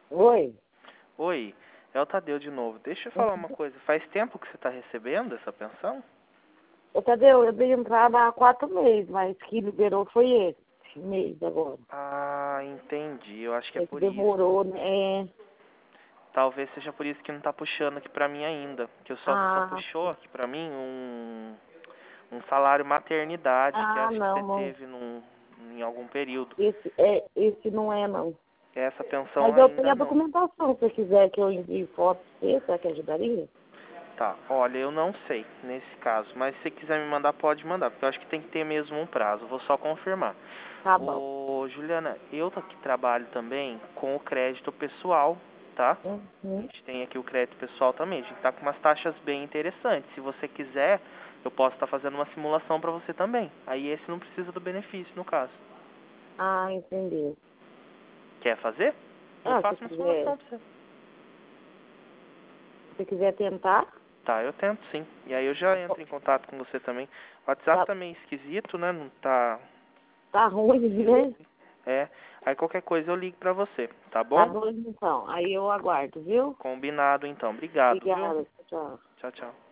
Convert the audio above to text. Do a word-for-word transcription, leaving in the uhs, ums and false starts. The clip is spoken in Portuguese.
Oi? Oi, é o Tadeu de novo. Deixa eu falar uma coisa. Faz tempo que você está recebendo essa pensão? Ô, Tadeu, eu dei entrada há quatro meses, mas que liberou foi esse mês agora. Ah, entendi. Eu acho que é É que por isso. demorou, né? É... Talvez seja por isso que não está puxando aqui pra mim ainda. Que eu só, só Ah, puxou aqui pra mim um, um salário maternidade, que ah, acho que não, você não. teve num, em algum período. Esse, é, esse não é, não. Essa pensão Mas eu tenho ainda a não. documentação, se você quiser que eu envie foto pra você, será que ajudaria? Tá, olha, eu não sei nesse caso, mas se você quiser me mandar, pode mandar, porque eu acho que tem que ter mesmo um prazo, vou só confirmar. Tá bom. Ô, Juliana, eu aqui trabalho também com o crédito pessoal, tá? A Uhum. gente tem aqui o crédito pessoal também, a gente tá com umas taxas bem interessantes. Se você quiser, eu posso estar fazendo uma simulação para você também. Aí esse não precisa do benefício, no caso. Ah, entendi. Quer fazer? Eu Ah, se faço uma quiser, simulação pra você. se quiser tentar, Tá, eu tento sim. E aí eu já entro em contato com você também. O WhatsApp tá, também é esquisito, né? Não tá. tá ruim, né? É. Aí qualquer coisa eu ligo pra você, tá Tá bom? bom, então. Aí eu aguardo, viu? Combinado então. Obrigado, viu? Obrigada, tchau. Tchau, tchau.